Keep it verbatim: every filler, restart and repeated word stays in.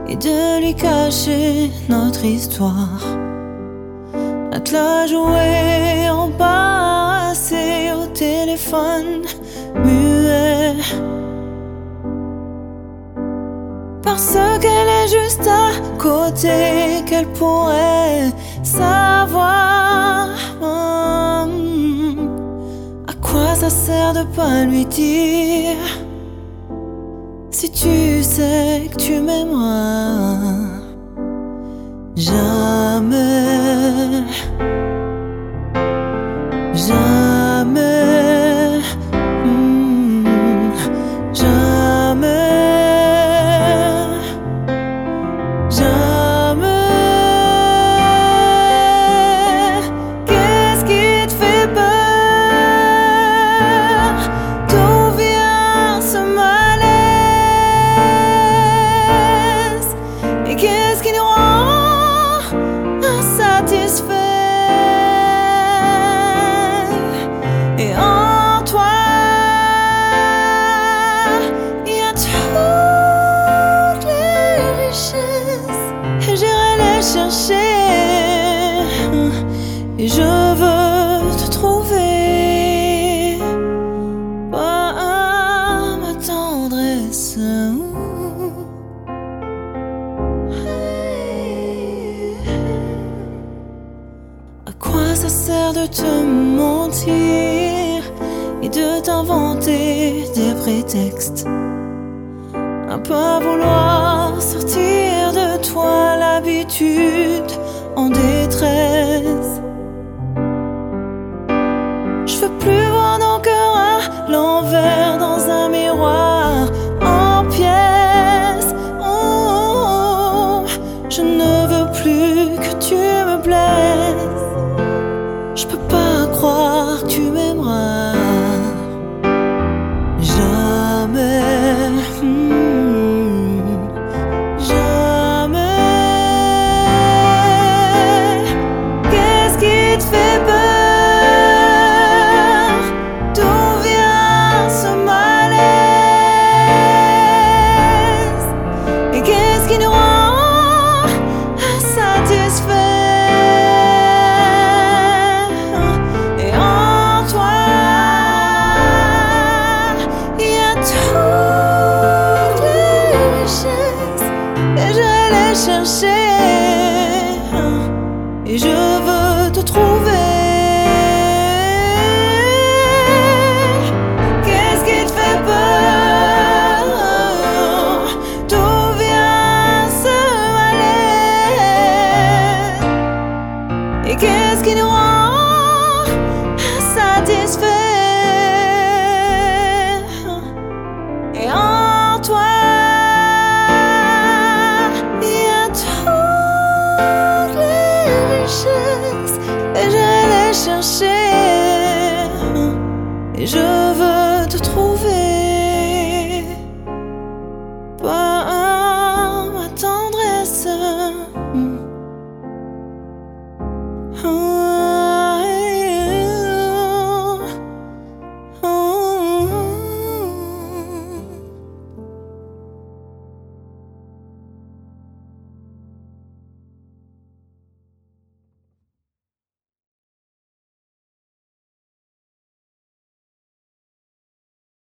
et de lui cacher notre histoire. À te la jouer embarrassée au téléphone muet, parce qu'elle est juste à côté, qu'elle pourrait savoir. Hum, à quoi ça sert de pas lui dire, si tu sais que tu m'aimeras jamais, jamais, mm, jamais, jamais. Qu'est-ce qui te fait peur? D'où vient ce malaise? Et qu'est-ce qui nous rend insatisfaits? Et en toi, il y a toutes les richesses, et j'irai les chercher. Et je veux te trouver, pas ma tendresse. À quoi ça sert de te mentir et de t'inventer des prétextes, à pas vouloir sortir de toi l'habitude en détresse? Je veux plus voir nos cœurs à l'envers dans un miroir en pièces. Oh, je ne veux plus que tu me blesses. Je peux pas croire que tu m'aimeras jamais, hmm, jamais. Qu'est-ce qui te fait peur? D'où vient ce malaise? Et qu'est-ce qui nous rend insatisfaits? Chercher, et je veux te trouver. Qu'est-ce qui te fait peur? D'où vient ce malaise? Et qu'est-ce qui nous rend insatisfaits? Et en toi, et je vais les chercher, et je veux